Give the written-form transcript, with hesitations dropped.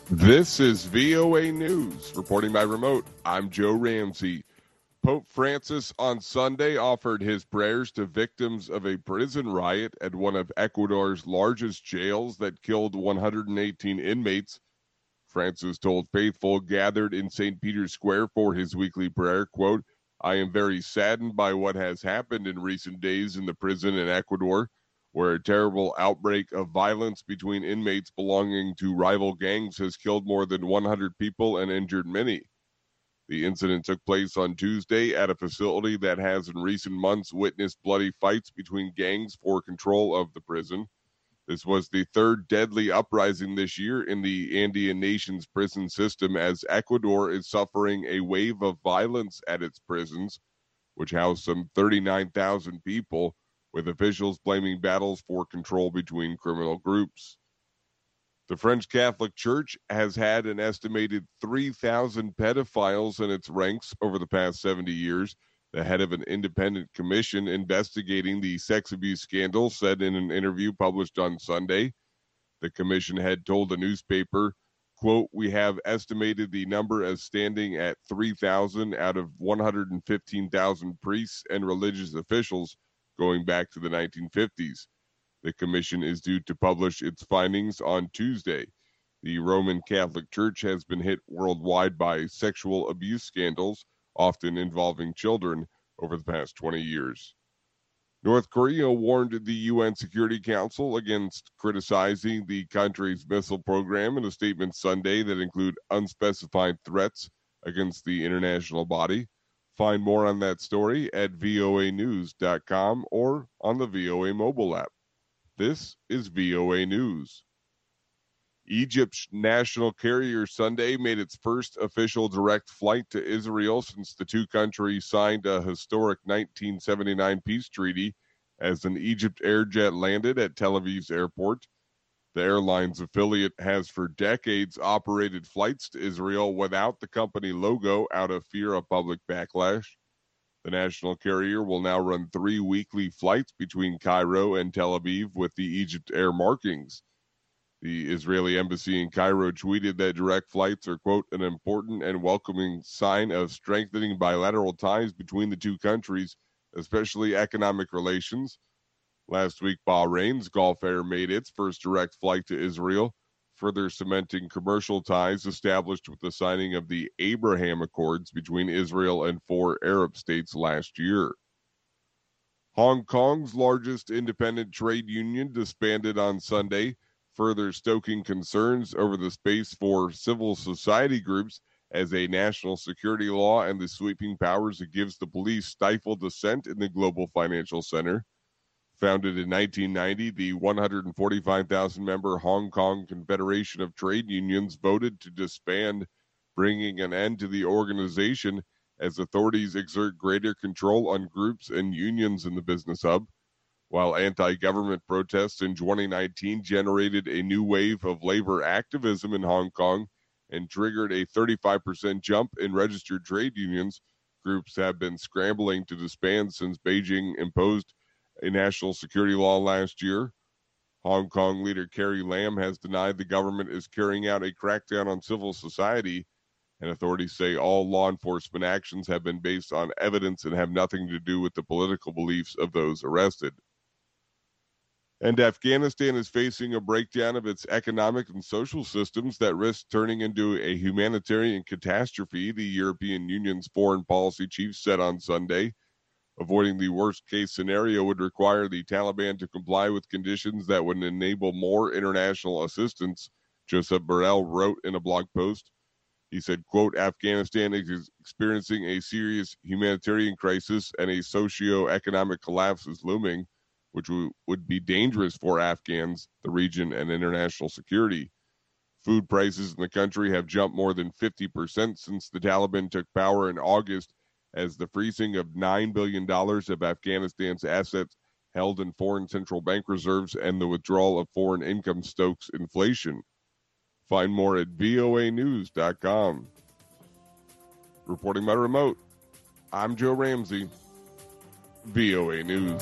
This is VOA News. Reporting by remote, I'm Joe Ramsey. Pope Francis on Sunday offered his prayers to victims of a prison riot at one of Ecuador's largest jails that killed 118 inmates. Francis told faithful gathered in St. Peter's Square for his weekly prayer, quote, "I am very saddened by what has happened in recent days in the prison in Ecuador, where a terrible outbreak of violence between inmates belonging to rival gangs has killed more than 100 people and injured many. The incident took place on Tuesday at a facility that has in recent months witnessed bloody fights between gangs for control of the prison. This was the third deadly uprising this year in the Andean nation's prison system as Ecuador is suffering a wave of violence at its prisons, which house some 39,000 people, with officials blaming battles for control between criminal groups. The French Catholic Church has had an estimated 3,000 pedophiles in its ranks over the past 70 years. The head of an independent commission investigating the sex abuse scandal said in an interview published on Sunday. The commission had told the newspaper, quote, "We have estimated the number as standing at 3,000 out of 115,000 priests and religious officials going back to the 1950s. The commission is due to publish its findings on Tuesday. The Roman Catholic Church has been hit worldwide by sexual abuse scandals, often involving children, over the past 20 years. North Korea warned the UN Security Council against criticizing the country's missile program in a statement Sunday that include unspecified threats against the international body. Find more on that story at voanews.com or on the VOA mobile app. This is VOA News. Egypt's national carrier Sunday made its first official direct flight to Israel since the two countries signed a historic 1979 peace treaty as an Egypt Airjet landed at Tel Aviv's airport. The airline's affiliate has for decades operated flights to Israel without the company logo out of fear of public backlash. The national carrier will now run 3 weekly flights between Cairo and Tel Aviv with the Egypt Air markings. The Israeli embassy in Cairo tweeted that direct flights are, quote, "an important and welcoming sign of strengthening bilateral ties between the two countries, especially economic relations." Last week, Bahrain's Gulf Air made its first direct flight to Israel, further cementing commercial ties established with the signing of the Abraham Accords between Israel and 4 Arab states last year. Hong Kong's largest independent trade union disbanded on Sunday, further stoking concerns over the space for civil society groups as a national security law and the sweeping powers it gives the police stifle dissent in the global financial center. Founded in 1990, the 145,000-member Hong Kong Confederation of Trade Unions voted to disband, bringing an end to the organization as authorities exert greater control on groups and unions in the business hub. While anti-government protests in 2019 generated a new wave of labor activism in Hong Kong and triggered a 35% jump in registered trade unions, groups have been scrambling to disband since Beijing imposed a national security law last year. Hong Kong leader Carrie Lam has denied the government is carrying out a crackdown on civil society, and authorities say all law enforcement actions have been based on evidence and have nothing to do with the political beliefs of those arrested. And Afghanistan is facing a breakdown of its economic and social systems that risk turning into a humanitarian catastrophe, the European Union's foreign policy chief said on Sunday. Avoiding the worst-case scenario would require the Taliban to comply with conditions that would enable more international assistance, Joseph Borrell wrote in a blog post. He said, quote, "Afghanistan is experiencing a serious humanitarian crisis and a socio-economic collapse is looming, which would be dangerous for Afghans, the region, and international security. Food prices in the country have jumped more than 50% since the Taliban took power in August, as the freezing of $9 billion of Afghanistan's assets held in foreign central bank reserves and the withdrawal of foreign income stokes inflation." Find more at voanews.com. Reporting by remote, I'm Joe Ramsey, VOA News.